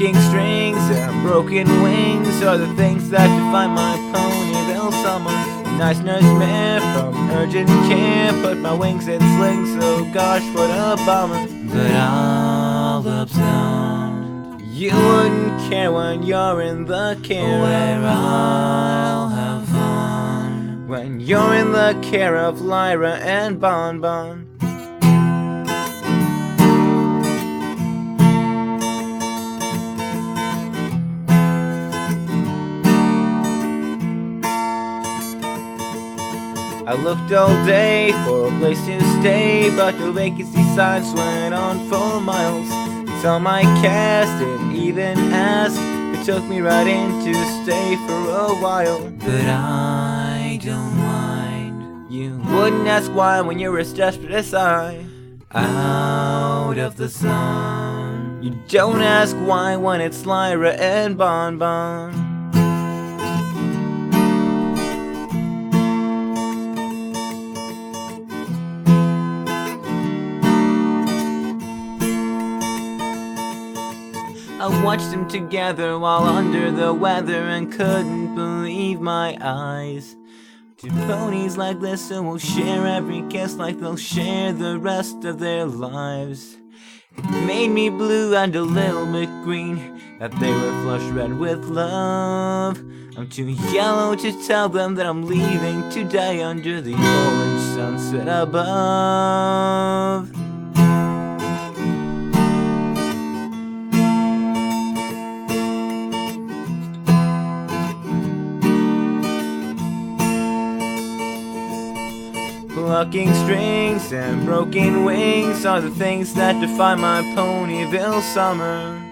Plucking strings and broken wings are the things that define my Ponyville summer. Nice nurse man from urgent care put my wings in slings, so gosh, what a bummer. But all observed, you wouldn't care when you're in the care where I'll have fun. When you're in the care of Lyra and Bon Bon. I looked all day for a place to stay, but the vacancy signs went on for miles. Until my cast didn't even ask, it took me right in to stay for a while. But I don't mind. You wouldn't ask why when you're as desperate as I, out of the sun. You don't ask why when it's Lyra and Bon Bon. I watched them together while under the weather and couldn't believe my eyes. Two ponies like this who will share every kiss like they'll share the rest of their lives. It made me blue and a little bit green, that they were flush red with love. I'm too yellow to tell them that I'm leaving today under the orange sunset above. Plucking strings and broken wings are the things that define my Ponyville summer.